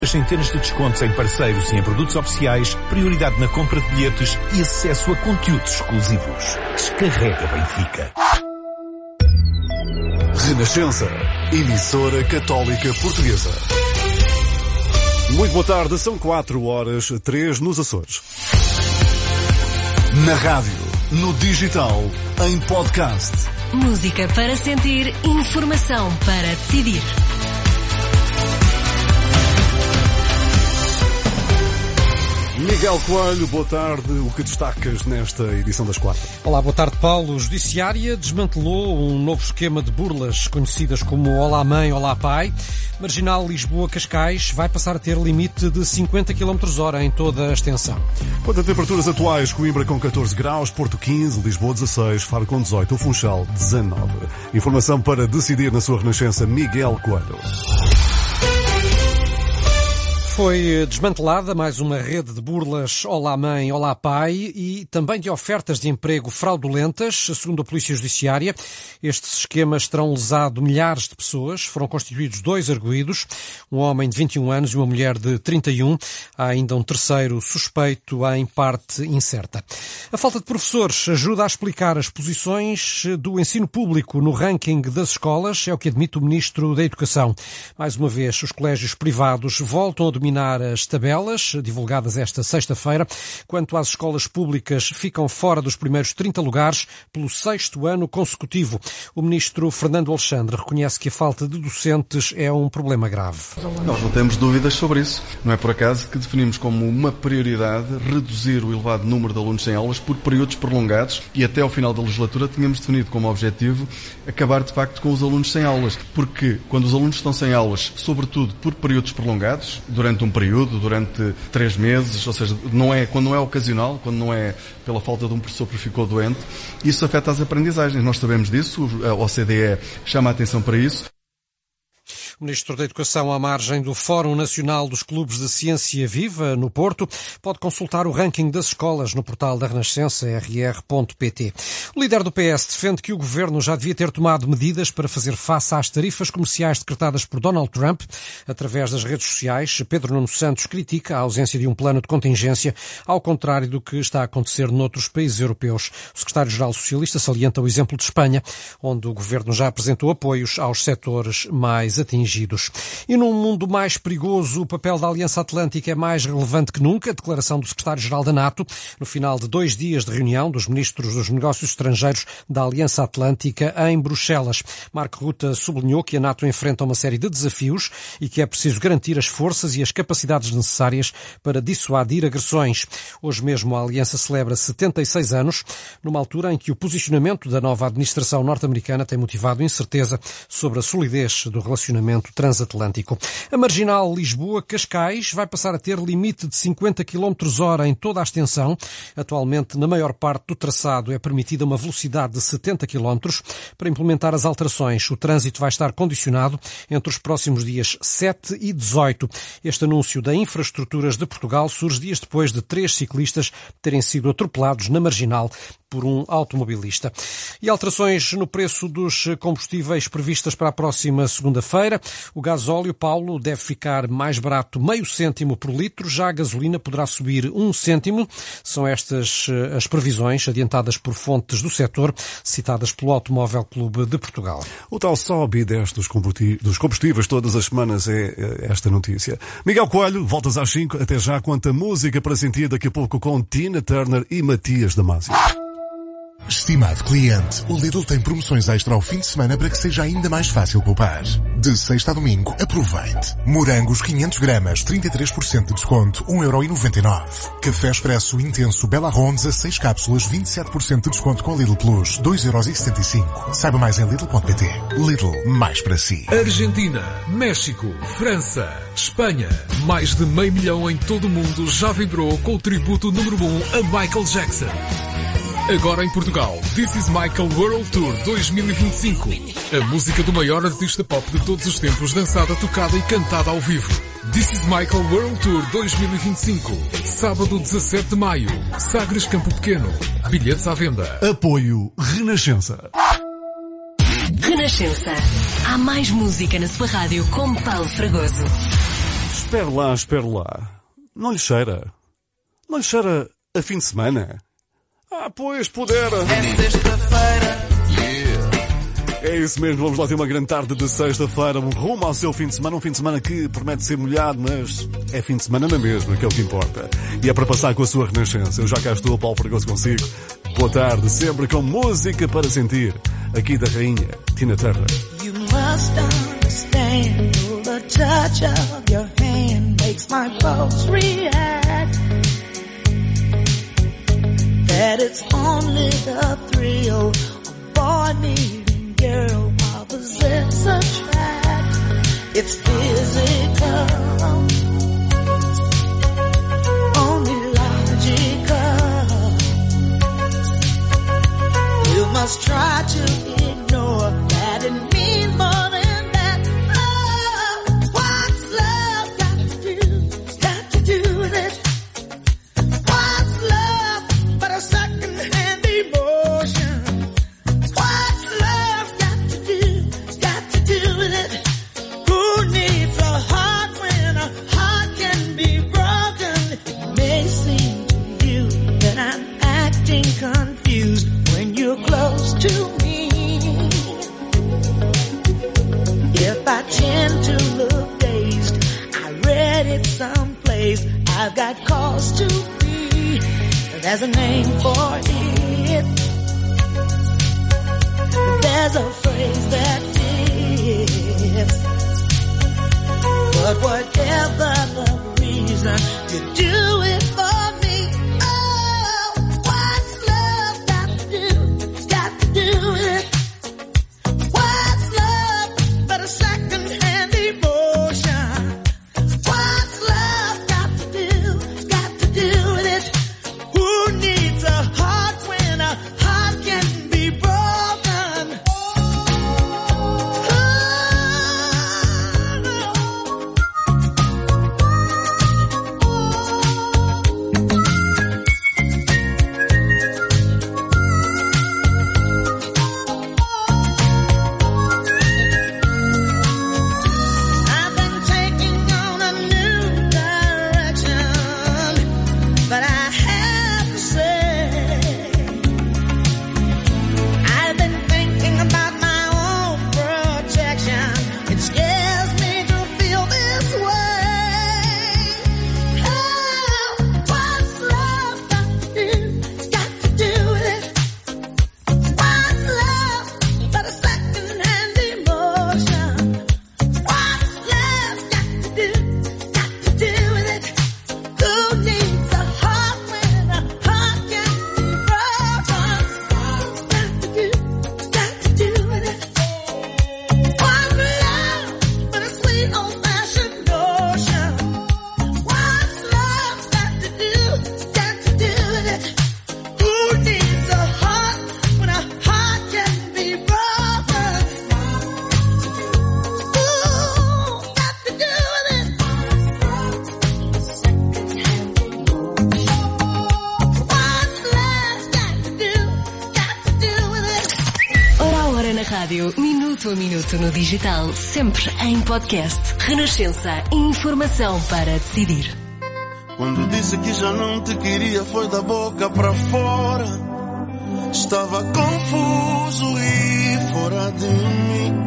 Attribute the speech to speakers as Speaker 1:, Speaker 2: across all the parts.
Speaker 1: Centenas de descontos em parceiros e em produtos oficiais, prioridade na compra de bilhetes e acesso a conteúdos exclusivos. Descarrega Benfica.
Speaker 2: Renascença, emissora católica portuguesa. Muito boa tarde, são 4h03 nos Açores. Na rádio, no digital, em podcast.
Speaker 3: Música para sentir, informação para decidir.
Speaker 2: Miguel Coelho, boa tarde. O que destacas nesta edição das 4?
Speaker 4: Olá, boa tarde, Paulo. Judiciária desmantelou um novo esquema de burlas conhecidas como Olá Mãe, Olá Pai. Marginal Lisboa-Cascais vai passar a ter limite de 50 km/h em toda a extensão.
Speaker 2: Quanto a temperaturas atuais, Coimbra com 14 graus, Porto 15, Lisboa 16, Faro com 18, o Funchal 19. Informação para decidir na sua Renascença, Miguel Coelho.
Speaker 4: Foi desmantelada mais uma rede de burlas Olá Mãe, Olá Pai e também de ofertas de emprego fraudulentas, segundo a Polícia Judiciária. Estes esquemas terão lesado milhares de pessoas. Foram constituídos 2 arguidos, um homem de 21 anos e uma mulher de 31. Há ainda um terceiro suspeito em parte incerta. A falta de professores ajuda a explicar as posições do ensino público no ranking das escolas, é o que admite o Ministro da Educação. Mais uma vez, os colégios privados voltam a dominar as tabelas, divulgadas esta sexta-feira. Quanto às escolas públicas, ficam fora dos primeiros 30 lugares pelo 6º ano consecutivo. O ministro Fernando Alexandre reconhece que a falta de docentes é um problema grave.
Speaker 5: Nós não temos dúvidas sobre isso. Não é por acaso que definimos como uma prioridade reduzir o elevado número de alunos sem aulas por períodos prolongados e até ao final da legislatura tínhamos definido como objetivo acabar de facto com os alunos sem aulas. Porque quando os alunos estão sem aulas, sobretudo por períodos prolongados, durante um período, durante 3 meses, ou seja, quando não é ocasional, quando não é pela falta de um professor que ficou doente, isso afeta as aprendizagens. Nós sabemos disso, a OCDE chama a atenção para isso.
Speaker 4: O Ministro da Educação, à margem do Fórum Nacional dos Clubes de Ciência Viva, no Porto, pode consultar o ranking das escolas no portal da Renascença, rr.pt. O líder do PS defende que o governo já devia ter tomado medidas para fazer face às tarifas comerciais decretadas por Donald Trump. Através das redes sociais, Pedro Nuno Santos critica a ausência de um plano de contingência, ao contrário do que está a acontecer noutros países europeus. O secretário-geral socialista salienta o exemplo de Espanha, onde o governo já apresentou apoios aos setores mais atingidos. E num mundo mais perigoso, o papel da Aliança Atlântica é mais relevante que nunca. A declaração do secretário-geral da NATO, no final de 2 dias de reunião dos ministros dos negócios estrangeiros da Aliança Atlântica em Bruxelas. Mark Rutte sublinhou que a NATO enfrenta uma série de desafios e que é preciso garantir as forças e as capacidades necessárias para dissuadir agressões. Hoje mesmo a Aliança celebra 76 anos, numa altura em que o posicionamento da nova administração norte-americana tem motivado incerteza sobre a solidez do relacionamento transatlântico. A marginal Lisboa-Cascais vai passar a ter limite de 50 km/h em toda a extensão. Atualmente, na maior parte do traçado, é permitida uma velocidade de 70 km. Para implementar as alterações, o trânsito vai estar condicionado entre os próximos dias 7 e 18. Este anúncio da Infraestruturas de Portugal surge dias depois de 3 ciclistas terem sido atropelados na marginal por um automobilista. E alterações no preço dos combustíveis previstas para a próxima segunda-feira. O gasóleo, Paulo, deve ficar mais barato meio cêntimo por litro, já a gasolina poderá subir 1 cêntimo. São estas as previsões adiantadas por fontes do setor, citadas pelo Automóvel Clube de Portugal.
Speaker 2: O tal sobe e desce dos combustíveis todas as semanas é esta notícia. Miguel Coelho, voltas às 5, até já, quanta música para sentir daqui a pouco com Tina Turner e Matias Damasio.
Speaker 6: Estimado cliente, o Lidl tem promoções extra ao fim de semana para que seja ainda mais fácil poupar. De sexta a domingo, aproveite. Morangos 500 gramas, 33% de desconto, 1,99€. Café Expresso Intenso Bella Rondes a 6 cápsulas, 27% de desconto com Lidl Plus, 2,75€. Saiba mais em Lidl.pt. Lidl, mais para si.
Speaker 7: Argentina, México, França, Espanha. Mais de 500 mil em todo o mundo já vibrou com o tributo número 1 a Michael Jackson. Agora em Portugal, This is Michael World Tour 2025. A música do maior artista pop de todos os tempos, dançada, tocada e cantada ao vivo. This is Michael World Tour 2025. Sábado 17 de maio. Sagres Campo Pequeno. Bilhetes à venda.
Speaker 2: Apoio Renascença.
Speaker 3: Renascença. Há mais música na sua rádio com Paulo Fragoso.
Speaker 2: Espera lá. Não lhe cheira? Não lhe cheira a fim de semana? Pois, pudera.
Speaker 8: É sexta-feira.
Speaker 2: É isso mesmo, vamos lá ter uma grande tarde de sexta-feira, rumo ao seu fim de semana, um fim de semana que promete ser molhado, mas é fim de semana na mesma, que é o que importa. E é para passar com a sua renascença. Eu já cá estou, Paulo Fragoso consigo. Boa tarde, sempre com música para sentir, aqui da rainha Tina Turner.
Speaker 9: You must understand, the touch of your hand makes my pulse react. That it's only the thrill of boy meeting girl opposites attract. It's physical, only logical. You must try to ignore that it means more than that. Oh, what's love got to do with it? What's love but a second-hand emotion? What's love got to do with it? Who needs a heart when a heart can be broken? It may seem to you that I'm acting confused when you're close to me. If I tend to look dazed, I read it someplace, I've got cause to be. There's a name for it. There's a phrase that is. But whatever the reason, you do it for me. Oh, what's love got to do with it? What's love but a second-hand emotion? What's love got to do with it? Who needs a heart when a heart can be broken? I've been taking on a new direction, but I have to say, I've been thinking about my own protection. It scares me to feel this way. Oh, what's love got to do with it? What's love but a second-hand emotion? What's love got to do with it? Who needs a heart when a heart can be broken? Got to do with it. What's love but a sweet old-fashioned notion? What's love got to do with it? Who needs a heart when a heart can be broken? Ooh, got to do with it. What's love got to do with it?
Speaker 3: Hora a hora na rádio, minuto a minuto no digital, sempre em podcast. Renascença, informação para decidir.
Speaker 8: Quando disse que já não te queria foi da boca pra fora. Estava confuso e fora de mim.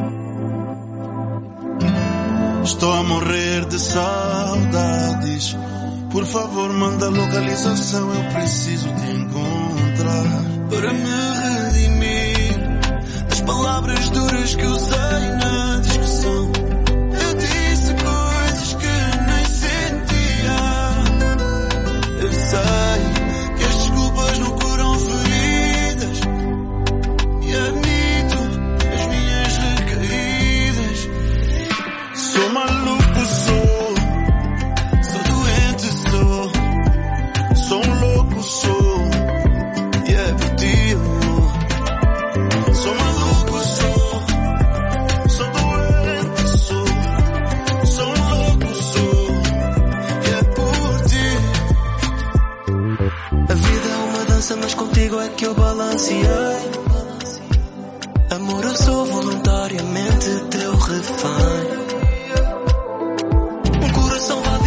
Speaker 8: Estou a morrer de saudades. Por favor, manda a localização, eu preciso te encontrar. Para me redimir das palavras duras que usei na discussão. Eu disse coisas que nem sentia. Eu sei que as desculpas não curam feridas. E admito as minhas recaídas. Sou maluco, sou doente, sou um louco, sou. E é por ti, amor. Sou maluco, sou doente, sou um louco, sou. E é por ti. A vida é uma dança, mas contigo é que eu balanceei. Amor, eu sou voluntariamente teu refém. Um coração vago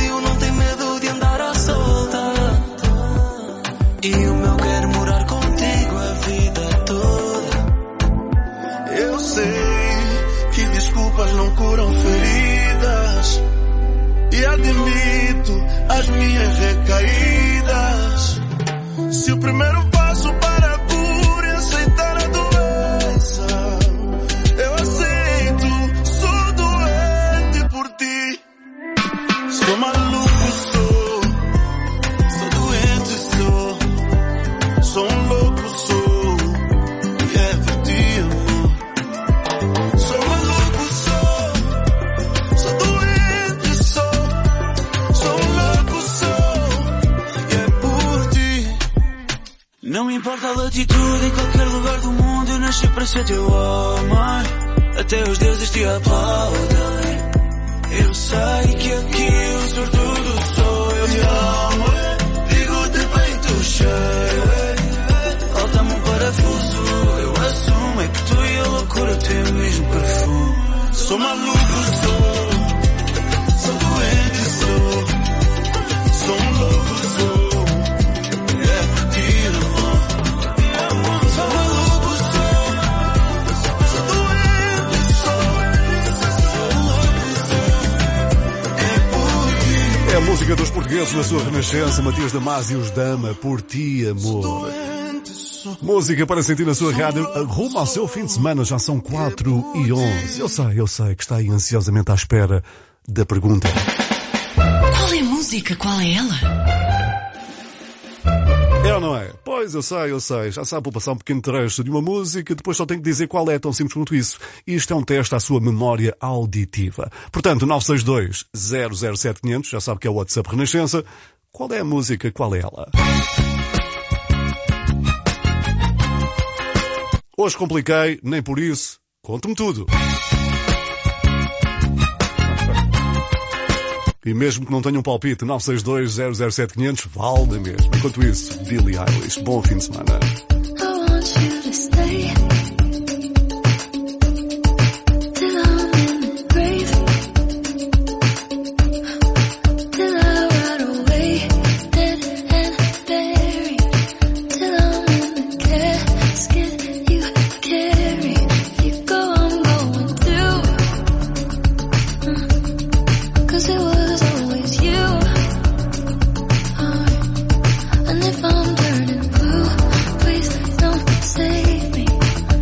Speaker 8: admito as minhas recaídas. Se o primeiro passo para a cura é aceitar a doença, eu aceito, sou doente por ti. Sou maluco, sou doente, sou um louco, sou, e é por ti, amor. Sou maluco, sou doente, sou um louco, sou, e é por ti. Não me importa a latitude, em qualquer lugar do mundo eu nasci para ser teu homem. Até os deuses te aplaudem. Eu sei que aqui o sortudo sou eu. Te amo, digo-te peito cheio. Falta-me um parafuso, eu assumo. É que tu e a loucura têm o mesmo perfume. Sou maluco, sou doente, sou um louco, sou, e é por ti, amor. Sou maluco, sou doente, sou um louco, sou, é por ti.
Speaker 2: É a música dos portugueses na sua renascença. Matias Damasio e os Dama, por ti, amor. Música para sentir na sua rádio. Rumo ao seu fim de semana, já são 4h11. Eu sei que está aí ansiosamente à espera da pergunta.
Speaker 3: Qual é a música? Qual é ela?
Speaker 2: É ou não é? Pois, eu sei. Já sabe, vou passar um pequeno trecho de uma música, depois só tenho que dizer qual é, tão simples quanto isso. Isto é um teste à sua memória auditiva. Portanto, 962-007-500, já sabe que é o WhatsApp Renascença. Qual é a música? Qual é ela? Hoje compliquei, nem por isso. Conte-me tudo. E mesmo que não tenha um palpite, 962-007-500, vale mesmo. Enquanto isso, Billie Eilish, bom fim de semana.
Speaker 10: And if I'm turning blue, please don't save me.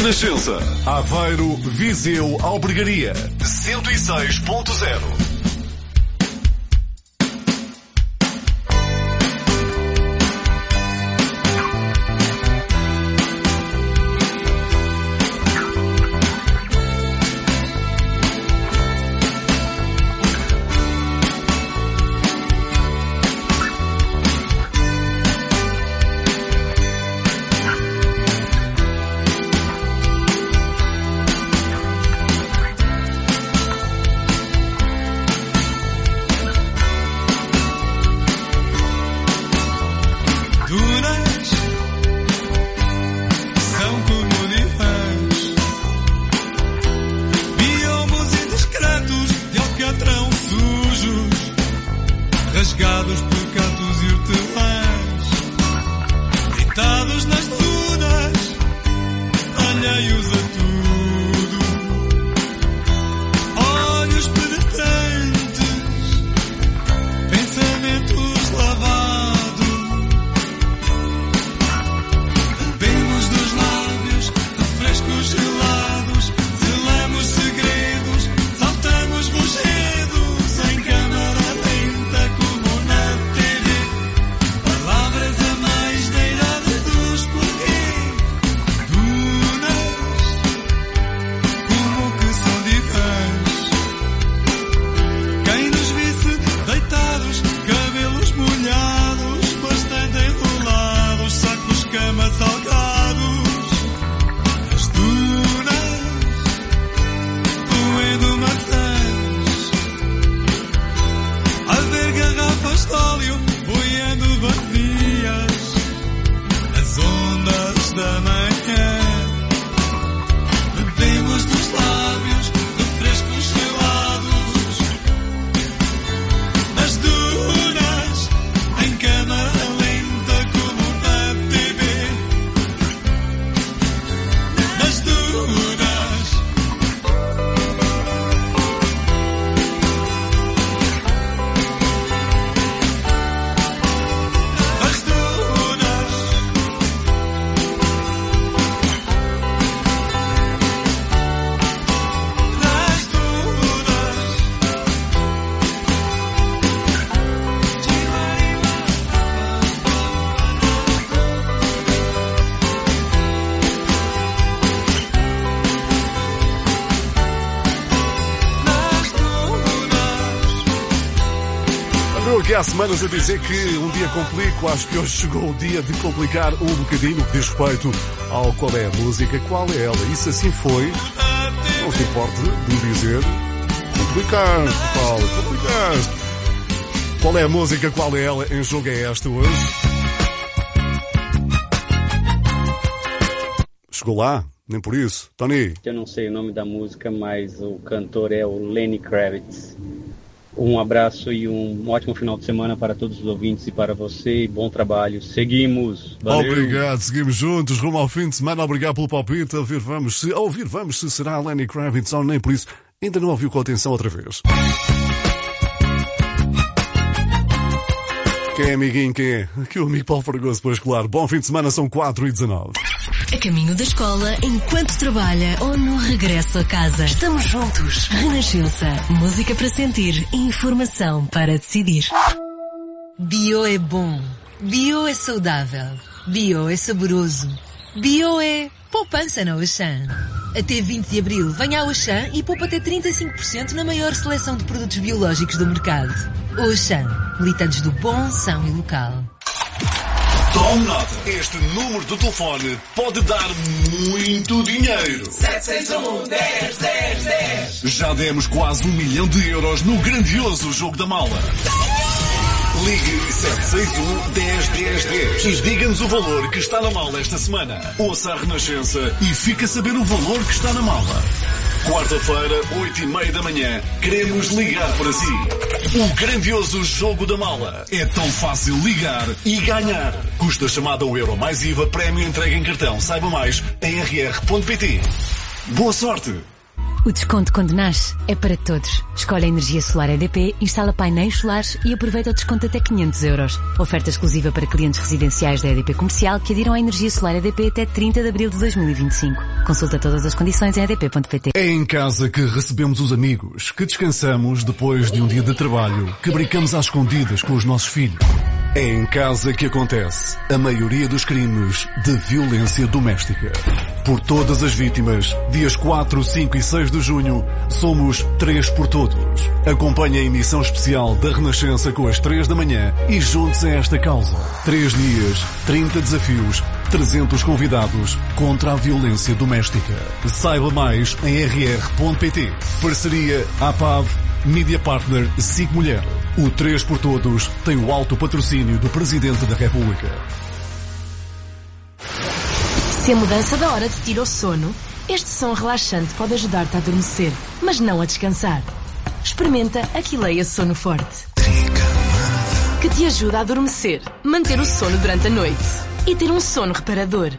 Speaker 2: Renascença, Aveiro, Viseu, Albergaria, 106.0. Que há semanas a dizer que um dia complico, acho que hoje chegou o dia de complicar um bocadinho no que diz respeito ao qual é a música, qual é ela. E se assim foi, não se importe de dizer complicaste, Paulo, complicaste. Qual é a música, qual é ela, em jogo é esta hoje? Chegou lá, nem por isso. Tony.
Speaker 10: Eu não sei o nome da música, mas o cantor é o Lenny Kravitz. Um abraço e um ótimo final de semana para todos os ouvintes e para você. Bom trabalho. Seguimos. Valeu.
Speaker 2: Obrigado. Seguimos juntos rumo ao fim de semana. Obrigado pelo palpite. A ouvir vamos se será Lenny Kravitz ou nem por isso. Ainda não ouviu com atenção outra vez. Quem é amiguinho? Quem é? Aqui o amigo Paulo Fragoso, pois claro. Bom fim de semana, são 4h19.
Speaker 3: A caminho da escola, enquanto trabalha ou no regresso a casa. Estamos juntos. Renascença. Música para sentir. Informação para decidir.
Speaker 11: Bio é bom. Bio é saudável. Bio é saboroso. Bio é poupança na Auchan. Até 20 de abril, venha ao Auchan e poupa até 35% na maior seleção de produtos biológicos do mercado. Auchan. Militantes do bom, são e local.
Speaker 2: Tome nota. Este número de telefone pode dar muito dinheiro.
Speaker 8: 761-10-10-10.
Speaker 2: Já demos quase 1 milhão de euros no grandioso jogo da mala. Ligue 761-10-10-10 e diga-nos o valor que está na mala esta semana. Ouça a Renascença e fique a saber o valor que está na mala. Quarta-feira, 8h30 da manhã, queremos ligar para si. O grandioso jogo da mala. É tão fácil ligar e ganhar. Custa chamada ao euro mais IVA, prémio entregue em cartão. Saiba mais em rr.pt. Boa sorte!
Speaker 3: O desconto quando nasce é para todos. Escolhe a energia solar EDP, instala painéis solares e aproveita o desconto até 500 euros. Oferta exclusiva para clientes residenciais da EDP Comercial que adiram à energia solar EDP até 30 de abril de 2025. Consulta todas as condições em edp.pt.
Speaker 2: É em casa que recebemos os amigos, que descansamos depois de um dia de trabalho, que brincamos às escondidas com os nossos filhos. É em casa que acontece a maioria dos crimes de violência doméstica. Por todas as vítimas, dias 4, 5 e 6 de junho, somos 3 por Todos. Acompanhe a emissão especial da Renascença com as 3 da manhã e junte-se a esta causa. 3 dias, 30 desafios, 300 convidados contra a violência doméstica. Saiba mais em rr.pt. Parceria APAV, Media Partner SIC Mulher. O 3 por Todos tem o alto patrocínio do Presidente da República.
Speaker 12: Se a mudança da hora te tira o sono, este som relaxante pode ajudar-te a adormecer, mas não a descansar. Experimenta Aquileia Sono Forte, que te ajuda a adormecer, manter o sono durante a noite e ter um sono reparador.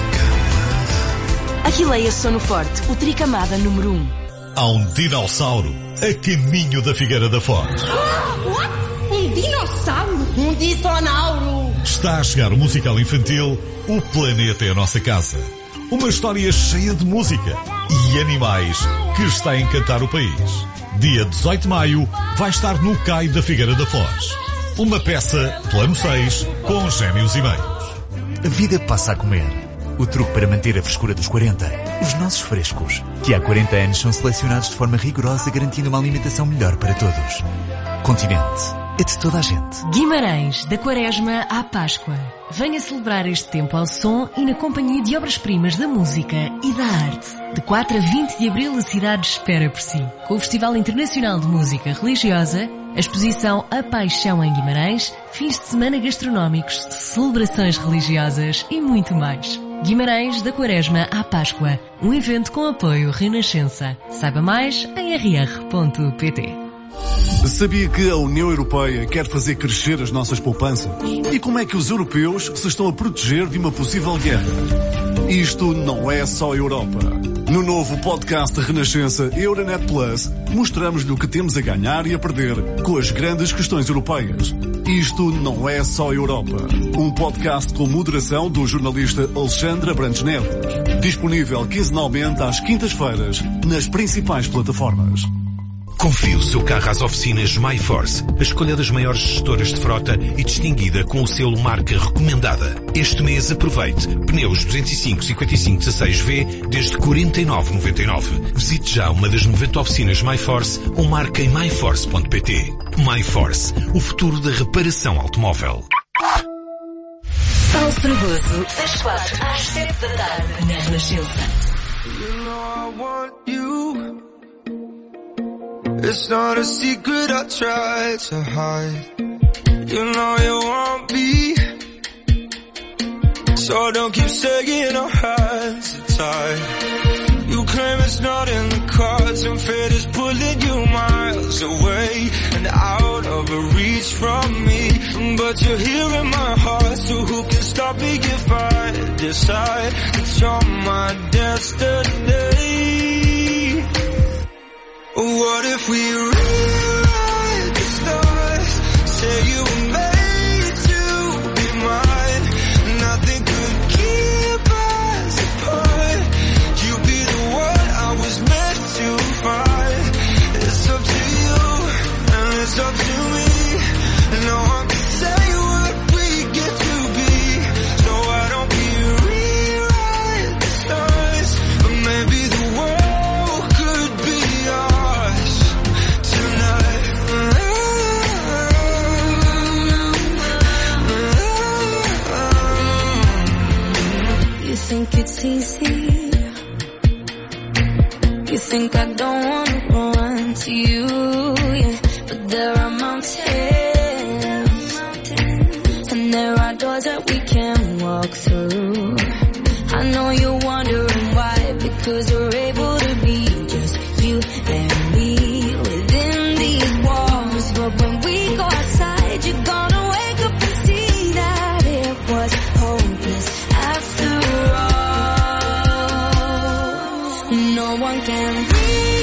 Speaker 12: Aquileia Sono Forte, o tricamada número 1.
Speaker 13: Há um dinossauro a caminho da Figueira da Foz.
Speaker 14: Um dinossauro? Um dinossauro!
Speaker 13: Está a chegar o musical infantil O Planeta é a Nossa Casa. Uma história cheia de música e animais que está a encantar o país. Dia 18 de maio vai estar no CAI da Figueira da Foz. Uma peça plano 6 com gêmeos e meios.
Speaker 15: A vida passa a comer. O truque para manter a frescura dos 40. Os nossos frescos, que há 40 anos são selecionados de forma rigorosa, garantindo uma alimentação melhor para todos. Continente. É de toda a gente.
Speaker 12: Guimarães, da Quaresma à Páscoa. Venha celebrar este tempo ao som e na companhia de obras-primas da música e da arte. De 4 a 20 de abril a cidade espera por si. Com o Festival Internacional de Música Religiosa, a exposição A Paixão em Guimarães, fins de semana gastronómicos, celebrações religiosas e muito mais. Guimarães, da Quaresma à Páscoa. Um evento com apoio Renascença. Saiba mais em rr.pt.
Speaker 2: Sabia que a União Europeia quer fazer crescer as nossas poupanças? E como é que os europeus se estão a proteger de uma possível guerra? Isto não é só Europa. No novo podcast de Renascença Euronet Plus, mostramos-lhe o que temos a ganhar e a perder com as grandes questões europeias. Isto não é só Europa. Um podcast com moderação do jornalista Alexandre Abrantes Neves. Disponível quinzenalmente às quintas-feiras nas principais plataformas.
Speaker 1: Confie o seu carro às oficinas MyForce, a escolha das maiores gestoras de frota e distinguida com o selo marca recomendada. Este mês aproveite pneus 205-55-16V desde 49,99. Visite já uma das 90 oficinas MyForce ou marque em myforce.pt. MyForce, o futuro da reparação automóvel.
Speaker 3: Paulo Fragoso, das 4 às 7 da tarde, na Renascença.
Speaker 8: It's not a secret I try to hide. You know you want me, so don't keep saying our hands are tied. You claim it's not in the cards, and fate is pulling you miles away and out of reach from me. But you're here in my heart, so who can stop me if I decide that you're my destiny? What if we rewrite the stars? Say you were made to be mine. Nothing could keep us apart. You be the one I was meant to find. It's up to you and it's up to me. No one can say what we get to be. So why don't we rewrite the stars? Or maybe the world could be ours tonight.
Speaker 16: You think it's easy? You think I don't wanna run to you, yeah. But there are mountains, and there are doors that we can walk through. I know you're wondering why, because we're able to be just you and me within these walls. But when we go outside, you're gonna wake up and see that it was hopeless after all. No one can breathe.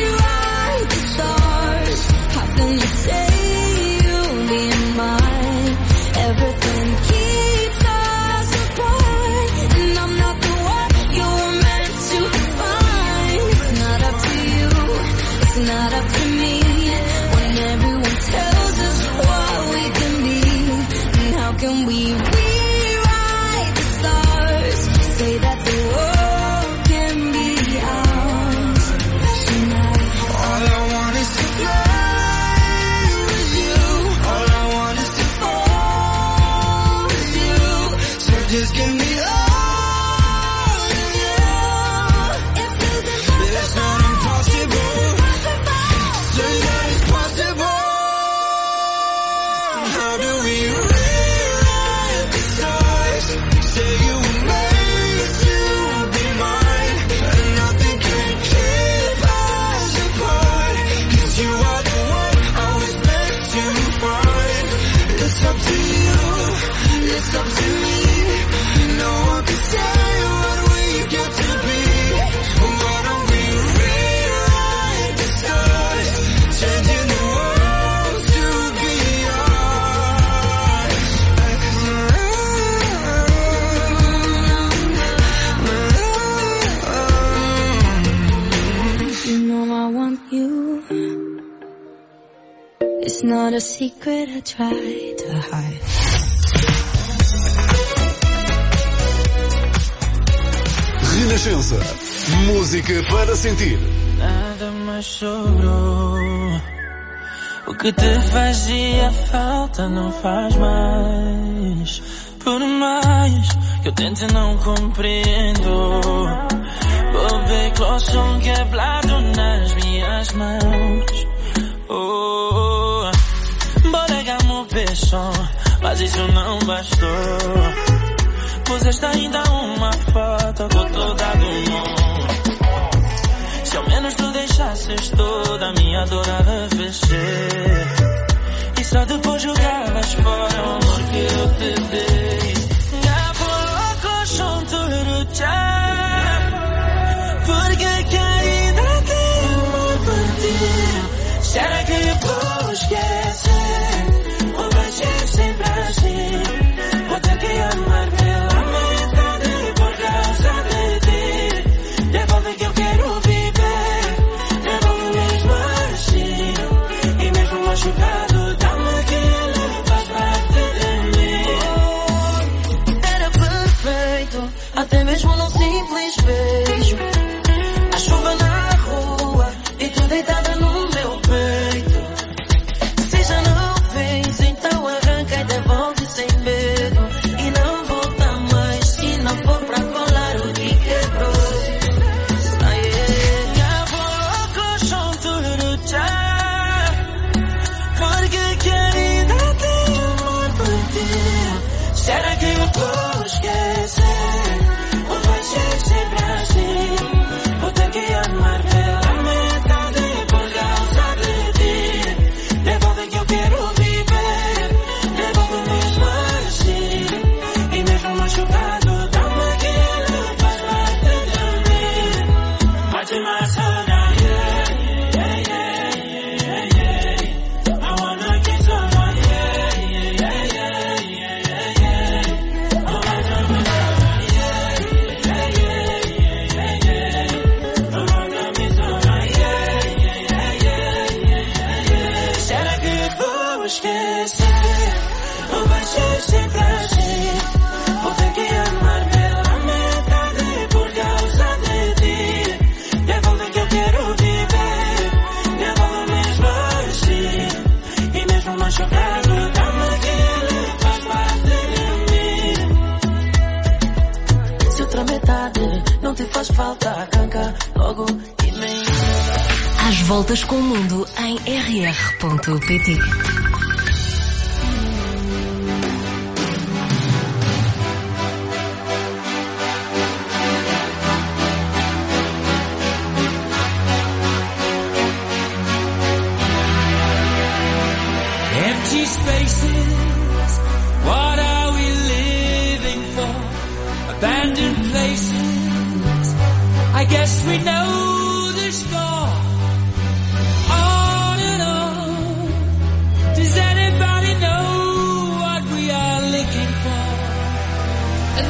Speaker 16: when you say you'll be mine. Everything keeps us apart, and I'm not the one you were meant to find. It's not up to you, it's not up to me. When everyone tells us what we can be, and how can we rewrite the stars? Say that the world can be ours tonight.
Speaker 8: All I want is to fly with you. All I want is to fall with you. So just give me all of you. It's not impossible. Say that it's possible. How do we rewrite the stars? Say you were made to be mine, and nothing can keep us apart. 'Cause you are the one I was meant to find. It's up to you, it's up to me. No one can say what we get to be. Why don't we rewrite the stars, changing the world to be ours?
Speaker 16: You know I want you. It's not a secret I try to hide.
Speaker 2: Renascença. Música para sentir.
Speaker 8: Nada mais sobrou. O que te fazia falta não faz mais. Por mais que eu tente não compreendo. Volver com o som quebrado nas minhas mãos. Oh, bolegamos o pecho, mas isso não bastou. Puseste ainda uma foto com toda do mundo. Se ao menos tu deixasses toda a minha dor a arrefecer, e só depois jogavas fora o amor que eu te dei. Porque que ainda tenho amor por ti? Será que eu vou esquecer? Ou vai ser sempre assim? Vou ter que amar pela metade por causa de ti. Devolve que eu quero viver, devolve mesmo assim. E mesmo machucado, dá-me aquilo que faz parte de mim. Era perfeito, até mesmo num simples beijo. A chuva na rua e tu deitada no meu peito. Se já não vens, então arranca e devolve sem medo. E não volta mais, se não for pra colar o que quebrou. Porque que ainda tenho amor por ti? Será que eu vou esquecer? Ou vai ser sempre assim? Vou ter que amar pela metade por causa de ti. Devolve que eu quero viver, devolve mesmo assim. E mesmo machucado, dá-me aquilo que faz parte de mim. Mate mais saudade, yeah, yeah, yeah, yeah. I wanna kiss someone, yeah, yeah, yeah, yeah, yeah, yeah. I wanna be someone, yeah, yeah, yeah, yeah, yeah. I wanna be someone, yeah, yeah, yeah, yeah, yeah. Será que eu vou esquecer? Ou vai ser sempre assim? Vou ter que amar pela metade por causa de ti. Devolve que eu quero viver, devolve mesmo assim. E mesmo machucado, dá-me aquilo que faz parte de mim. Se outra metade não te faz falta, arranca logo e nem.
Speaker 12: Às voltas com o mundo em rr.pt.
Speaker 8: Empty spaces, what are we living for? Abandoned places, I guess we know the score. On and on,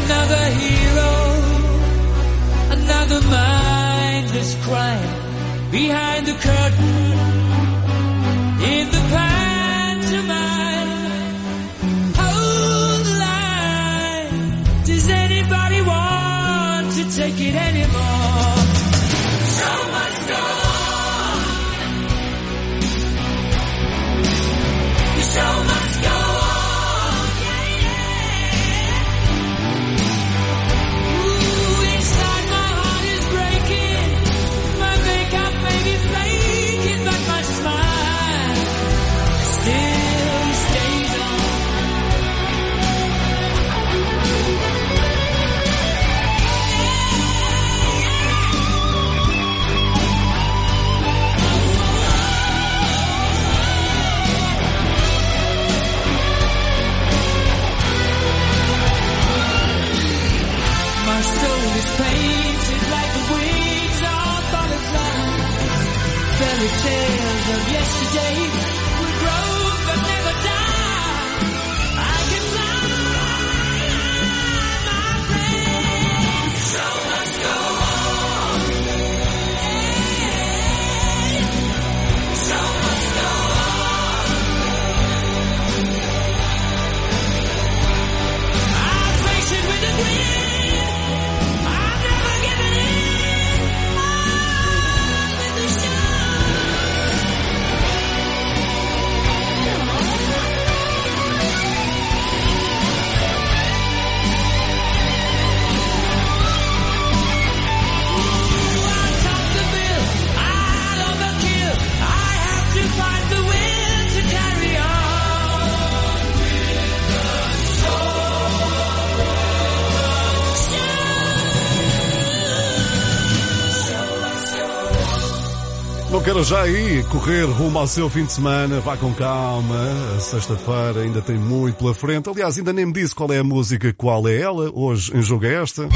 Speaker 17: Another hero, another mindless crime behind the curtain in the pantomime. Hold the line. Does anybody want to take it anymore? Show must go on. The show must go on. Painted like the wings of butterflies. Fairy tales of yesterday will grow but never die. I can fly, my friend. The show must go on. The show must go on. I face it with a grin.
Speaker 2: Não quero já aí correr rumo ao seu fim de semana, vá com calma, a sexta-feira ainda tem muito pela frente. Aliás, ainda nem me disse qual é a música, qual é ela, hoje em jogo é esta.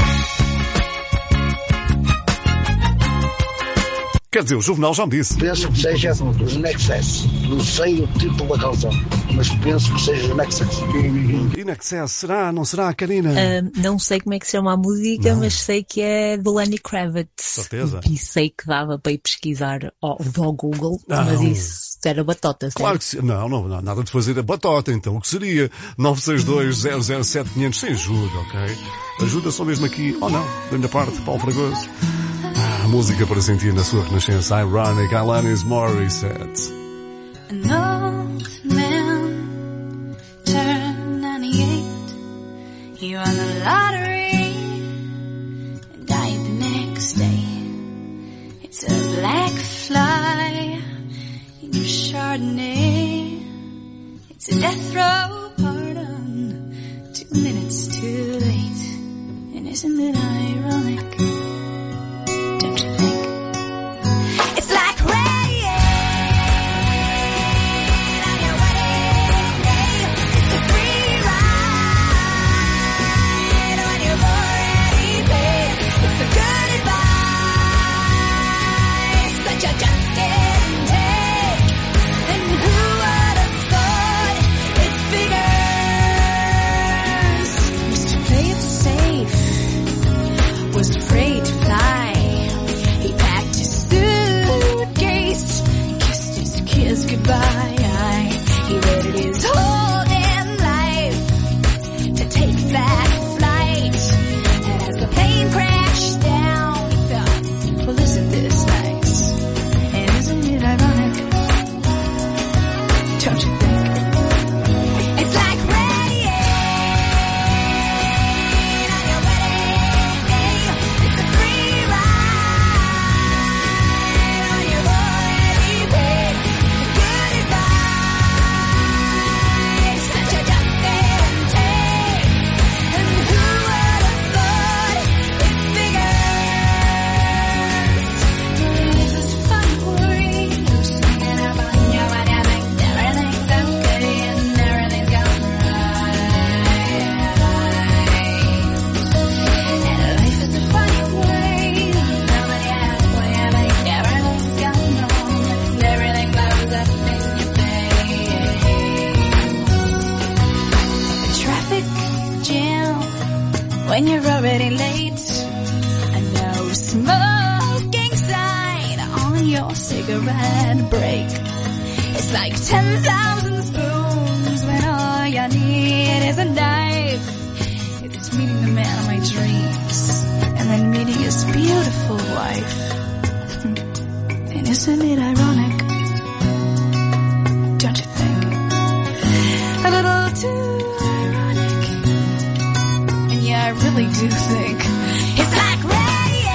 Speaker 2: Quer dizer, o Juvenal já me disse.
Speaker 18: Penso que seja os Nexus. Não sei o título da canção, mas penso que seja os Nexus.
Speaker 2: E Nexus, será? Não será, Karina?
Speaker 19: Não sei como é que se chama a música, mas sei que é do Lenny Kravitz.
Speaker 2: Certeza.
Speaker 19: E sei que dava para ir pesquisar ao Google, mas isso era batota.
Speaker 2: Claro que sim. Não, nada de fazer a batota, então o que seria? 962-007-500 sem ajuda, ok? Ajuda só mesmo aqui, ou não, da minha parte, Paulo Fragoso. A música para sentir na sua renascença. Ironic, Alanis Morissette.
Speaker 16: An old man turned 98. He won the lottery and died the next day. It's a black fly in your Chardonnay. It's a death row pardon, 2 minutes too late. And isn't it ironic? Don't you think? It's like rain on your wedding day. It's a free ride when you've already paid. It's the good advice that you just didn't take. And who would have thought it figures? Used to play it safe, was afraid to fly. He packed his suitcase, kissed his kids goodbye. He waited his whole damn life to take that flight. And as the plane crashed down, he thought, well, isn't this nice? And isn't it ironic? Don't you think? It's like rain on your wedding day. It's a free ride when you've already paid. The good advice when you're already late. I know smoking sign on your cigarette break. It's like 10,000 spoons when all you need is a knife. It's meeting the man of my dreams and then meeting his beautiful wife. And isn't it ironic? Don't you think? A little too ironic. And yeah, I really do think it's like rain.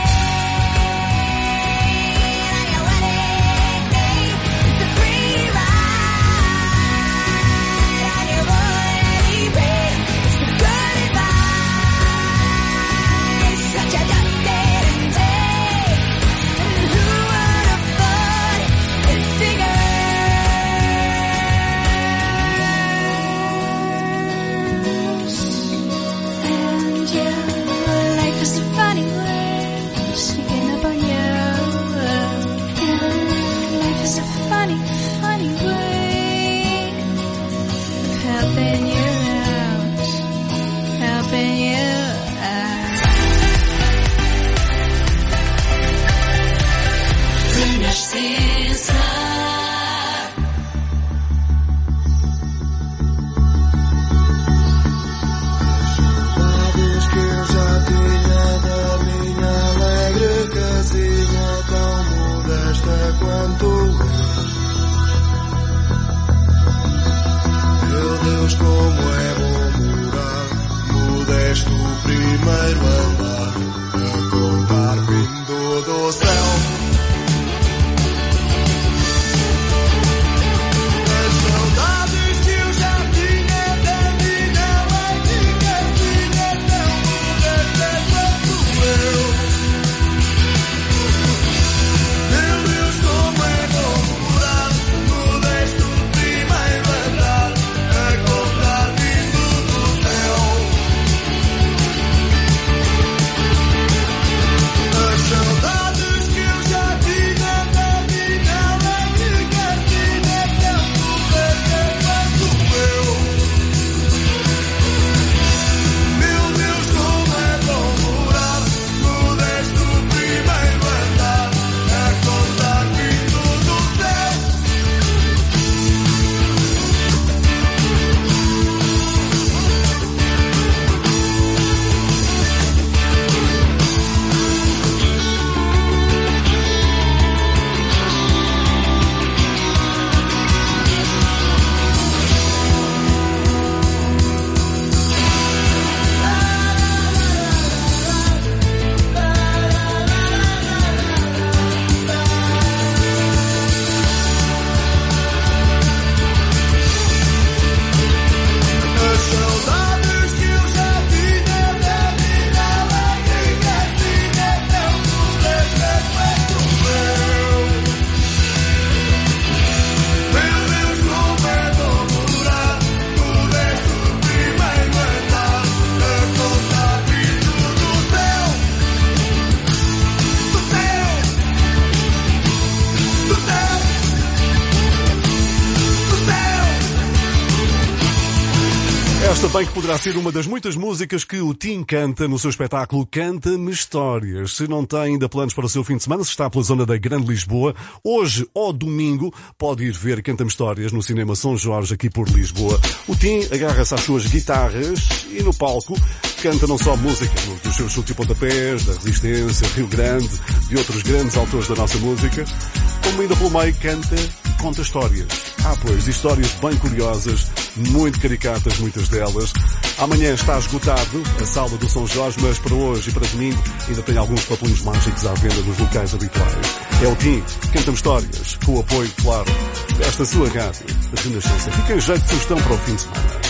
Speaker 2: Também que poderá ser uma das muitas músicas que o Tim canta no seu espetáculo Canta-me Histórias. Se não tem ainda planos para o seu fim de semana, se está pela zona da Grande Lisboa, hoje ou domingo pode ir ver Canta-me Histórias no Cinema São Jorge, aqui por Lisboa. O Tim agarra-se às suas guitarras e no palco canta não só música dos seus chutes e pontapés, da Resistência, Rio Grande, de outros grandes autores da nossa música, como ainda pelo meio canta e conta histórias. Pois, histórias bem curiosas, muito caricatas, muitas delas. Amanhã está esgotado a sala do São Jorge, mas para hoje e para domingo ainda tem alguns papelinhos mágicos à venda nos locais habituais. É o Tim, Canta-me Histórias, com o apoio, claro, desta sua rádio, a Renascença. Fica em jeito de sugestão para o fim de semana.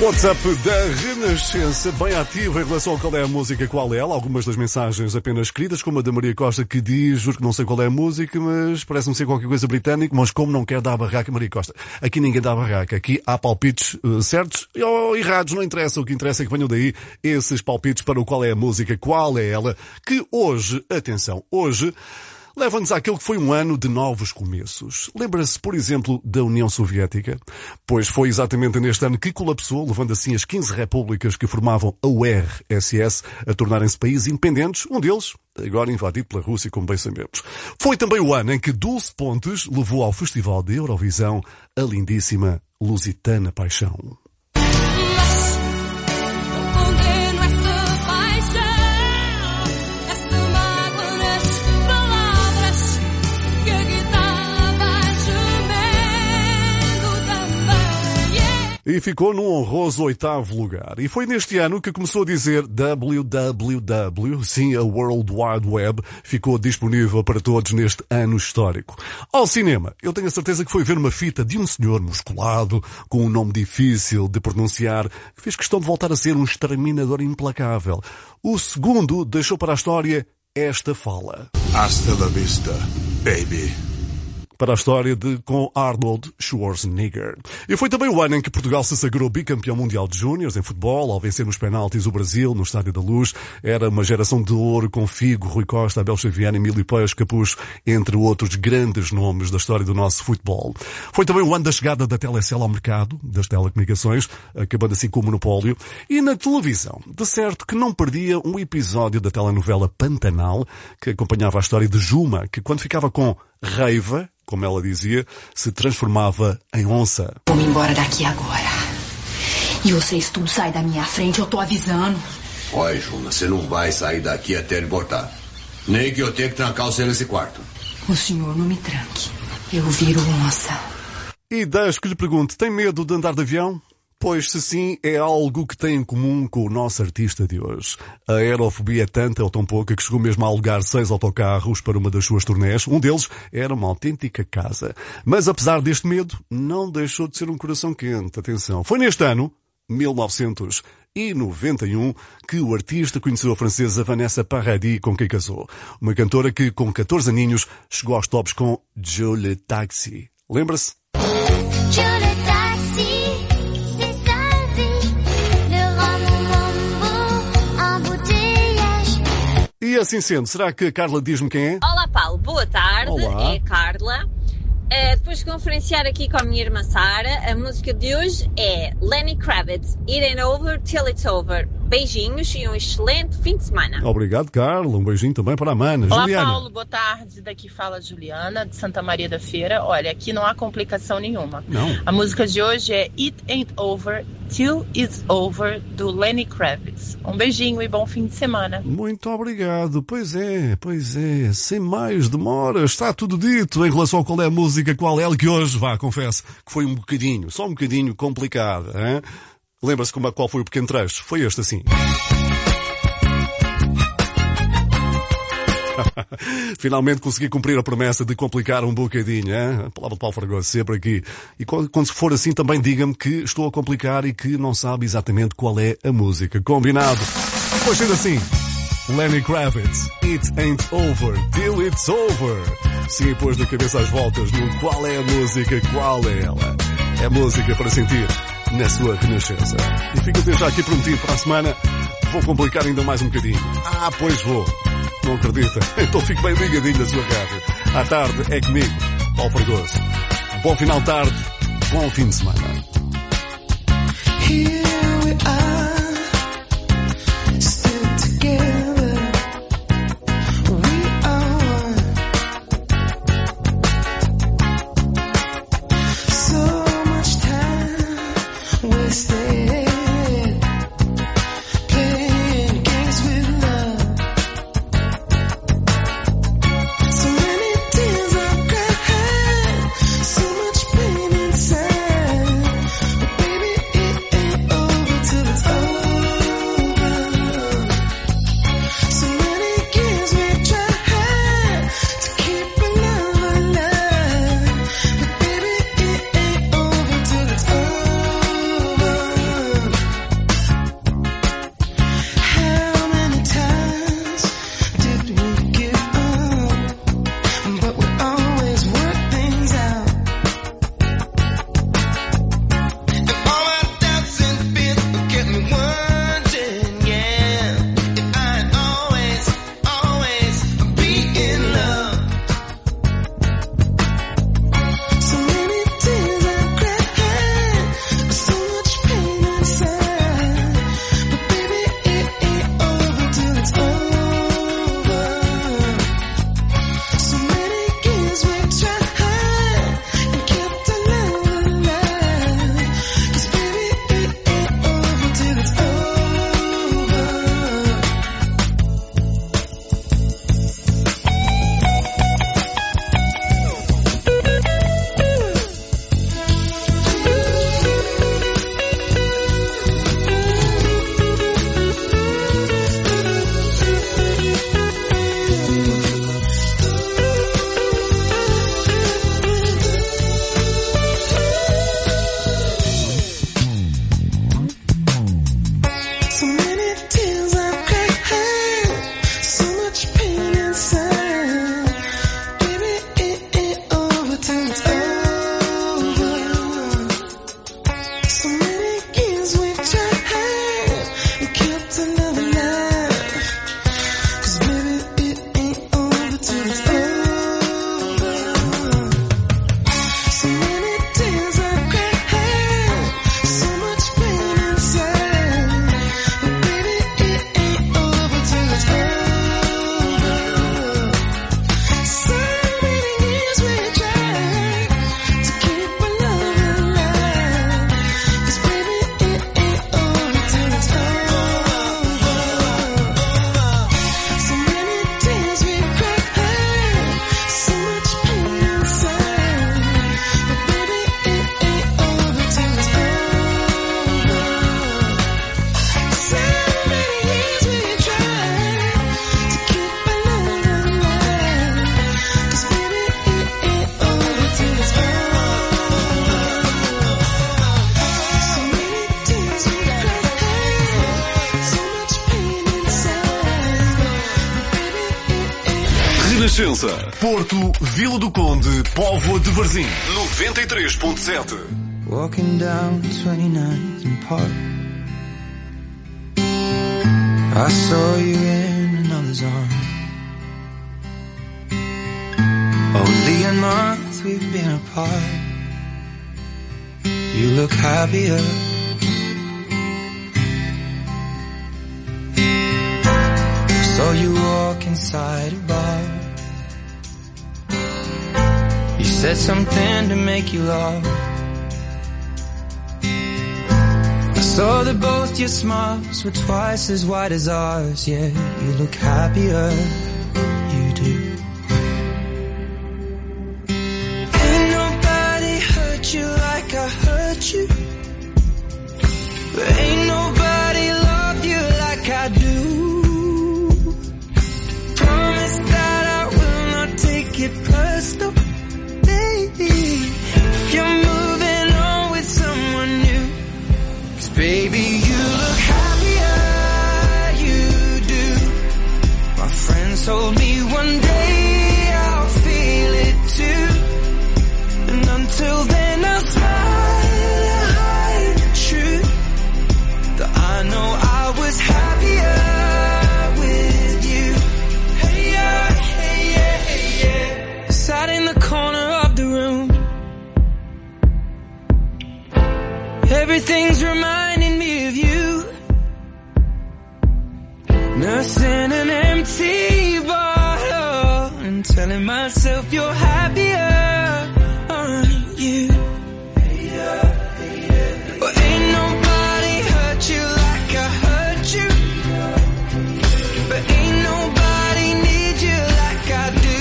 Speaker 2: WhatsApp da Renascença, bem ativo em relação ao qual é a música, qual é ela. Algumas das mensagens apenas escritas, como a da Maria Costa, que diz: juro que não sei qual é a música, mas parece-me ser qualquer coisa britânico, mas como não quer dar barraca, Maria Costa. Aqui ninguém dá barraca. Aqui há palpites certos ou errados, não interessa. O que interessa é que venham daí esses palpites para o qual é a música, qual é ela, que hoje, atenção, hoje leva-nos àquele que foi um ano de novos começos. Lembra-se, por exemplo, da União Soviética? Pois foi exatamente neste ano que colapsou, levando assim as 15 repúblicas que formavam a URSS a tornarem-se países independentes, um deles agora invadido pela Rússia, como bem sabemos. Foi também o ano em que Dulce Pontes levou ao Festival de Eurovisão a lindíssima Lusitana Paixão. E ficou num honroso 8º lugar. E foi neste ano que começou a dizer www, sim, a World Wide Web, ficou disponível para todos neste ano histórico. Ao cinema, eu tenho a certeza que foi ver uma fita de um senhor musculado, com um nome difícil de pronunciar, que fez questão de voltar a ser um exterminador implacável. O segundo deixou para a história esta fala.
Speaker 20: Hasta la vista, baby.
Speaker 2: Para a história com Arnold Schwarzenegger. E foi também o ano em que Portugal se sagrou bicampeão mundial de júniores em futebol, ao vencer nos penaltis o Brasil no Estádio da Luz. Era uma geração de ouro com Figo, Rui Costa, Abel Xavier, Emílio Peixe, Capucho, entre outros grandes nomes da história do nosso futebol. Foi também o ano da chegada da Telecel ao mercado, das telecomunicações, acabando assim com o monopólio. E na televisão, de certo que não perdia um episódio da telenovela Pantanal, que acompanhava a história de Juma, que quando ficava com raiva, como ela dizia, se transformava em onça.
Speaker 21: Vou-me embora daqui agora. E vocês tudo saem da minha frente, eu tô avisando.
Speaker 22: Olha, Juna, você não vai sair daqui até ele voltar. Nem que eu tenha que trancar você nesse quarto.
Speaker 21: O senhor não me tranque. Eu viro onça.
Speaker 2: E das que lhe pergunto, tem medo de andar de avião? Pois, se sim, é algo que tem em comum com o nosso artista de hoje. A aerofobia é tanta ou tão pouca que chegou mesmo a alugar 6 autocarros para uma das suas turnés. Um deles era uma autêntica casa. Mas apesar deste medo, não deixou de ser um coração quente. Atenção, foi neste ano, 1991, que o artista conheceu a francesa Vanessa Paradis, com quem casou. Uma cantora que, com 14 aninhos, chegou aos tops com Je le Taxi. Lembra-se? E assim sendo, será que a Carla diz-me quem é?
Speaker 23: Olá, Paulo. Boa tarde.
Speaker 2: Olá.
Speaker 23: É a Carla. Depois de conferenciar aqui com a minha irmã Sara, a música de hoje é Lenny Kravitz, It Ain't Over Till It's Over. Beijinhos e um excelente fim de semana.
Speaker 2: Obrigado, Carla. Um beijinho também para a Mana.
Speaker 24: Olá,
Speaker 2: Juliana.
Speaker 24: Paulo. Boa tarde. Daqui fala a Juliana, de Santa Maria da Feira. Olha, aqui não há complicação nenhuma.
Speaker 2: Não.
Speaker 24: A música de hoje é It Ain't Over Till It's Over, do Lenny Kravitz. Um beijinho e bom fim de semana.
Speaker 2: Muito obrigado. Pois é. Sem mais demoras. Está tudo dito em relação a qual é a música, qual é ela, que hoje, confesso, que foi só um bocadinho complicada, hein? Lembra-se qual foi o pequeno trecho? Foi este assim. Finalmente consegui cumprir a promessa de complicar um bocadinho, hein? A palavra de Paulo Fragoso, sempre aqui. E quando for assim também diga-me que estou a complicar e que não sabe exatamente qual é a música. Combinado? Pois sendo assim, Lenny Kravitz, It Ain't Over Till It's Over. Sim, pôs da cabeça às voltas no qual é a música, qual é ela. É música para sentir na sua renascença. E fica já aqui prometido para a semana. Vou complicar ainda mais um bocadinho. Pois vou. Não acredita? Então fique bem ligadinho na sua rádio. À tarde é comigo, Paulo Fragoso. Bom final de tarde, bom fim de semana.
Speaker 17: Here we are, still together. We are one. So much time wasted playing games with love. So many tears I've cried, so much pain inside. But baby, it ain't over till it's over.
Speaker 2: Renascença. Porto, Vila do Conde, Póvoa de Varzim. 93.7.
Speaker 4: Walking down 29th and Park, I saw you in another's arm. Only a month we've been apart. You look happier. Saw you walk inside a bar. You said something to make you laugh. I saw that both your smiles were twice as wide as ours. Yeah, you look happier, you do. Ain't nobody hurt you like I hurt you, but ain't nobody loved you like I do. Promise that I will not take it personal, baby, if you're moving on with someone new. 'Cause baby, you look happier, you do. My friends told me one day I'll feel it too, and until then I'll smile and hide the truth, that I know I was happier with you. Hey yeah, hey yeah, hey yeah. Sat in the corner of the room, everything's reminding me of you. Nursing an empty bottle and telling myself you're happier, aren't you? Well, ain't nobody hurt you like I hurt you, but ain't nobody need you like I do.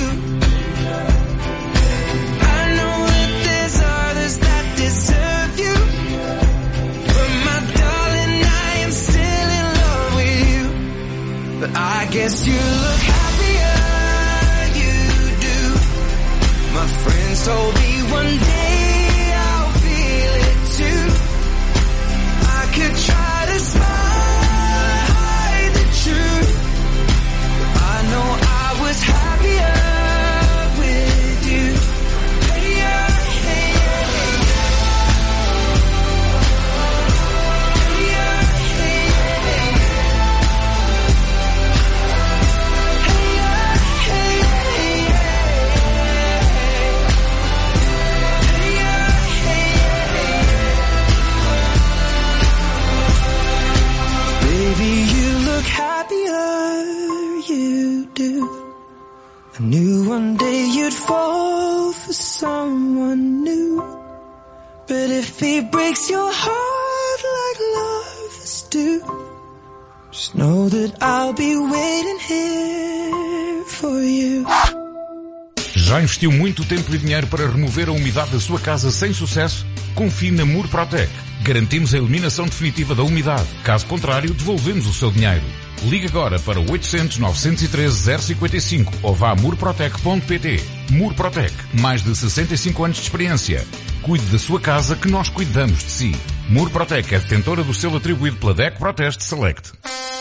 Speaker 4: I know that there's others that deserve you, but my darling, I am still in love with you. But I guess you look happier, you do. My friends told me one day I'll feel it too. I could try to smile, hide the truth, but I know I was happier with you. Hey yeah, hey yeah, hey yeah. Hey yeah, hey yeah, hey yeah. Hey yeah, hey yeah, hey yeah. Baby, you look happier, you do. I knew one day you'd fall for someone new, but if he breaks your heart like lovers do, just know that I'll be waiting here for you.
Speaker 1: Já investiu muito tempo e dinheiro para remover a umidade da sua casa sem sucesso? Confie na Murprotec. Garantimos a eliminação definitiva da umidade. Caso contrário, devolvemos o seu dinheiro. Ligue agora para 800 913 055 ou vá a murprotec.pt. Murprotec. Mais de 65 anos de experiência. Cuide da sua casa que nós cuidamos de si. Murprotec é detentora do selo atribuído pela DEC Proteste Select.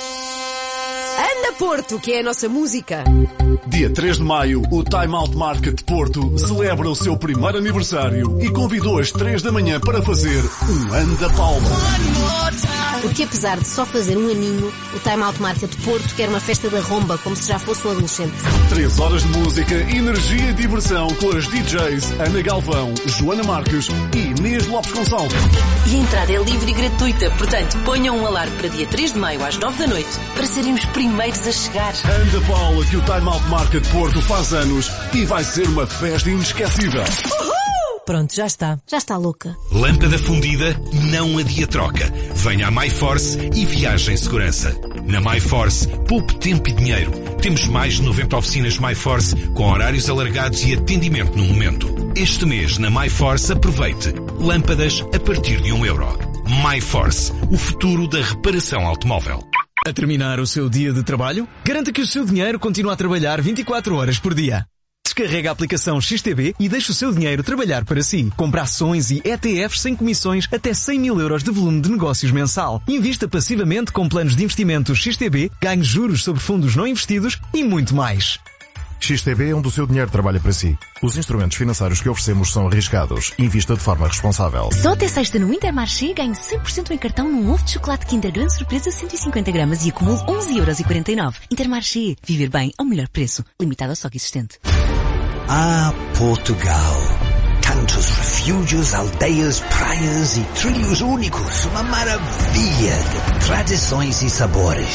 Speaker 5: Anda Porto, que é a nossa música.
Speaker 2: Dia 3 de maio, o Time Out Market Porto celebra o seu primeiro aniversário e convidou às 3 da manhã para fazer um Anda Paula.
Speaker 5: Porque apesar de só fazer um aninho, o Time Out Market Porto quer uma festa da romba, como se já fosse um adolescente.
Speaker 2: 3 horas de música, energia e diversão com as DJs Ana Galvão, Joana Marques e Inês Lopes Gonçalves.
Speaker 12: E a entrada é livre e gratuita, portanto ponham um alarme para dia 3 de maio às 9 da noite para serem os primeiros a chegar.
Speaker 2: Anda Paula, que o Time Out Market Porto faz anos e vai ser uma festa inesquecível.
Speaker 12: Pronto, já está.
Speaker 5: Já está louca.
Speaker 1: Lâmpada fundida não adia troca. Venha à MyForce e viaje em segurança. Na MyForce, poupe tempo e dinheiro. Temos mais de 90 oficinas MyForce com horários alargados e atendimento no momento. Este mês, na MyForce, aproveite. Lâmpadas a partir de €1. MyForce, o futuro da reparação automóvel.
Speaker 6: A terminar o seu dia de trabalho? Garanta que o seu dinheiro continua a trabalhar 24 horas por dia. Descarrega a aplicação XTB e deixe o seu dinheiro trabalhar para si. Compre ações e ETFs sem comissões até 100 mil euros de volume de negócios mensal. Invista passivamente com planos de investimento XTB, ganhe juros sobre fundos não investidos e muito mais.
Speaker 7: XTB é onde o seu dinheiro trabalha para si. Os instrumentos financeiros que oferecemos são arriscados. Invista de forma responsável.
Speaker 3: Só até sexta no Intermarché ganhe 100% em cartão num ovo de chocolate Kinder Grande Surpresa 150 gramas e acumule 11,49€. Intermarché. Viver bem ao melhor preço. Limitado ao estoque existente.
Speaker 9: Ah, Portugal. Tantos refúgios, aldeias, praias e trilhos únicos. Uma maravilha de tradições e sabores.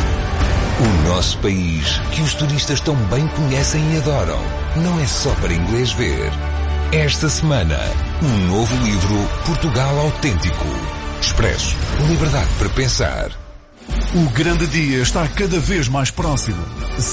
Speaker 10: O nosso país, que os turistas tão bem conhecem e adoram, não é só para inglês ver. Esta semana, um novo livro, Portugal Autêntico. Expresso, liberdade para pensar.
Speaker 2: O grande dia está cada vez mais próximo.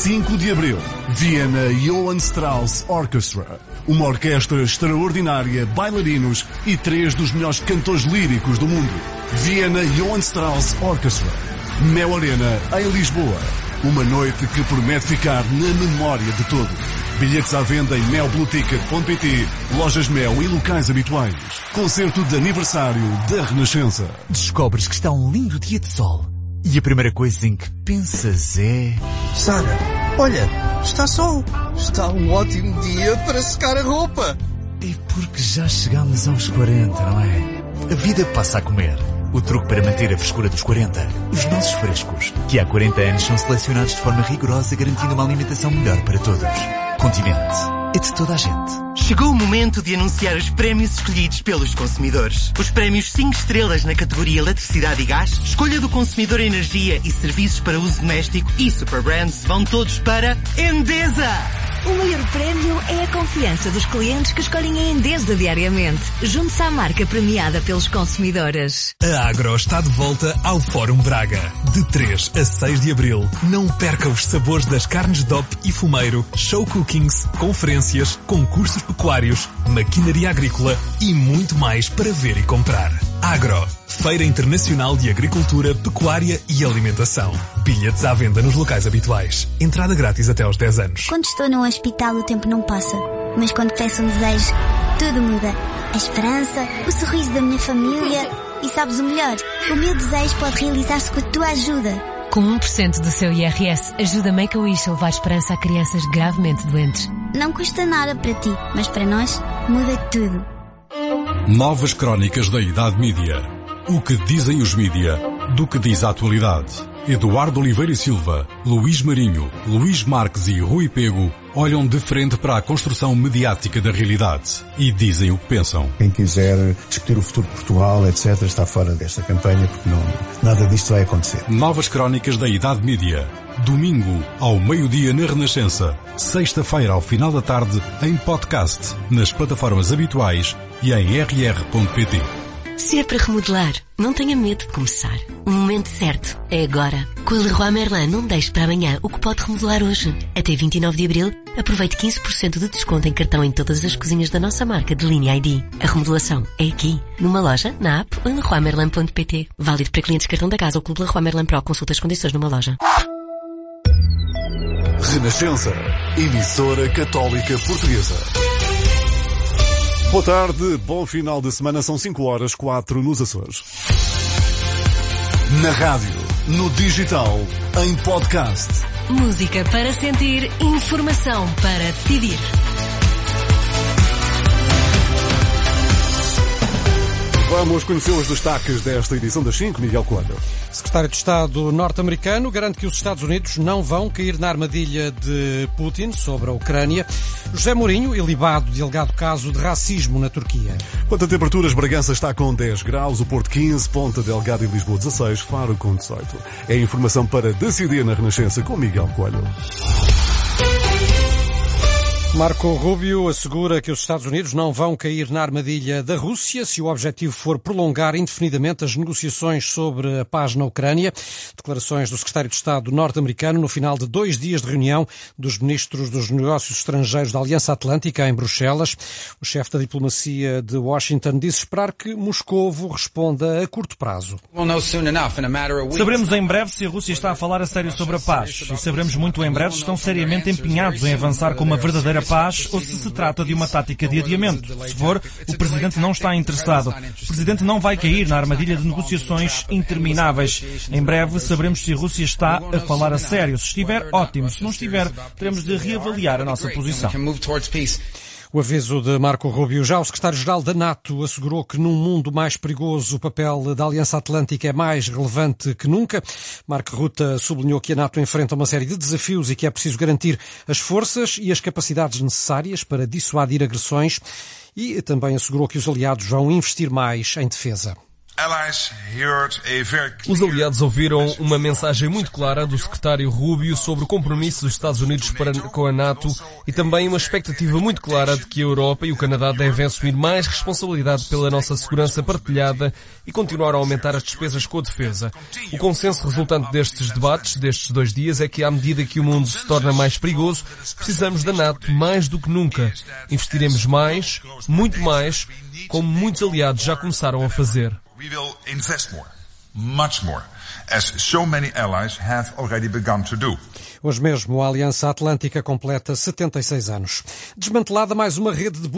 Speaker 2: 5 de abril, Viena Johann Strauss Orchestra. Uma orquestra extraordinária, bailarinos e 3 dos melhores cantores líricos do mundo. Viena Johann Strauss Orchestra. Mel Arena, em Lisboa. Uma noite que promete ficar na memória de todos. Bilhetes à venda em melblueticket.pt, lojas Mel e locais habituais. Concerto de aniversário da Renascença.
Speaker 15: Descobres que está um lindo dia de sol. E a primeira coisa em que pensas é...
Speaker 11: Sara, olha, está sol. Está um ótimo dia para secar a roupa.
Speaker 15: E porque já chegamos aos 40, não é? A vida passa a comer. O truque para manter a frescura dos 40. Os nossos frescos, que há 40 anos são selecionados de forma rigorosa, garantindo uma alimentação melhor para todos. Continente. É de toda a gente.
Speaker 25: Chegou o momento de anunciar os prémios escolhidos pelos consumidores. Os prémios 5 estrelas na categoria Eletricidade e Gás, Escolha do Consumidor Energia e Serviços para Uso Doméstico e Super Brands vão todos para Endesa!
Speaker 3: O maior prémio é a confiança dos clientes que escolhem a Endesa diariamente. Junte-se à marca premiada pelos consumidores.
Speaker 26: A Agro está de volta ao Fórum Braga. De 3 a 6 de abril, não perca os sabores das carnes DOP e fumeiro, show cookings, conferências, concursos pecuários, maquinaria agrícola e muito mais para ver e comprar. Agro, Feira Internacional de Agricultura, Pecuária e Alimentação. Bilhetes à venda nos locais habituais. Entrada grátis até aos 10 anos.
Speaker 27: Quando estou no hospital o tempo não passa, mas quando peço um desejo, tudo muda. A esperança, o sorriso da minha família e sabes o melhor, o meu desejo pode realizar-se com a tua ajuda.
Speaker 3: Com 1% do seu IRS, ajuda Make-A-Wish a levar esperança a crianças gravemente doentes.
Speaker 27: Não custa nada para ti, mas para nós muda tudo.
Speaker 1: Novas crónicas da Idade Mídia. O que dizem os mídia, do que diz a atualidade. Eduardo Oliveira e Silva, Luís Marinho, Luís Marques e Rui Pego olham de frente para a construção mediática da realidade e dizem o que pensam.
Speaker 28: Quem quiser discutir o futuro de Portugal, etc., está fora desta campanha porque nada disto vai acontecer.
Speaker 1: Novas crónicas da Idade Mídia. Domingo, ao meio-dia na Renascença. Sexta-feira, ao final da tarde, em podcast, nas plataformas habituais e em rr.pt.
Speaker 3: Se é para remodelar, não tenha medo de começar. O momento certo é agora. Com a Leroy Merlin, não deixe para amanhã o que pode remodelar hoje. Até 29 de abril, aproveite 15% de desconto em cartão em todas as cozinhas da nossa marca de linha ID. A remodelação é aqui, numa loja, na app ou em leroymerlin.pt. Válido para clientes cartão da casa ou Clube Leroy Merlin Pro. Consulta as condições numa loja.
Speaker 2: Renascença, emissora católica portuguesa. Boa tarde, bom final de semana, são 5h04 nos Açores. Na rádio, no digital, em podcast.
Speaker 12: Música para sentir, informação para decidir.
Speaker 2: Vamos conhecer os destaques desta edição das 5, Miguel Coelho.
Speaker 29: Secretário de Estado norte-americano garante que os Estados Unidos não vão cair na armadilha de Putin sobre a Ucrânia. José Mourinho, ilibado de alegado caso de racismo na Turquia.
Speaker 2: Quanto a temperaturas, Bragança está com 10 graus, o Porto 15, Ponta Delgada e Lisboa 16, Faro com 18. É a informação para decidir na Renascença com Miguel Coelho.
Speaker 29: Marco Rubio assegura que os Estados Unidos não vão cair na armadilha da Rússia se o objetivo for prolongar indefinidamente as negociações sobre a paz na Ucrânia. Declarações do secretário de Estado norte-americano no final de 2 dias de reunião dos ministros dos negócios estrangeiros da Aliança Atlântica em Bruxelas. O chefe da diplomacia de Washington disse esperar que Moscovo responda a curto prazo.
Speaker 30: Saberemos em breve se a Rússia está a falar a sério sobre a paz e saberemos muito em breve se estão seriamente empenhados em avançar com uma verdadeira paz ou se trata de uma tática de adiamento. Se for, o Presidente não está interessado. O Presidente não vai cair na armadilha de negociações intermináveis. Em breve saberemos se a Rússia está a falar a sério. Se estiver, ótimo. Se não estiver, teremos de reavaliar a nossa posição.
Speaker 29: O aviso de Marco Rubio. Já o secretário-geral da NATO assegurou que num mundo mais perigoso o papel da Aliança Atlântica é mais relevante que nunca. Mark Rutte sublinhou que a NATO enfrenta uma série de desafios e que é preciso garantir as forças e as capacidades necessárias para dissuadir agressões e também assegurou que os aliados vão investir mais em defesa.
Speaker 8: Os aliados ouviram uma mensagem muito clara do secretário Rubio sobre o compromisso dos Estados Unidos com a NATO e também uma expectativa muito clara de que a Europa e o Canadá devem assumir mais responsabilidade pela nossa segurança partilhada e continuar a aumentar as despesas com a defesa. O consenso resultante destes debates, destes 2 dias, é que à medida que o mundo se torna mais perigoso, precisamos da NATO mais do que nunca. Investiremos mais, muito mais, como muitos aliados já começaram a fazer.
Speaker 13: We will invest more, much more, as so many allies have already begun to do.
Speaker 29: Hoje mesmo a Aliança Atlântica completa 76 anos. Desmantelada mais uma rede de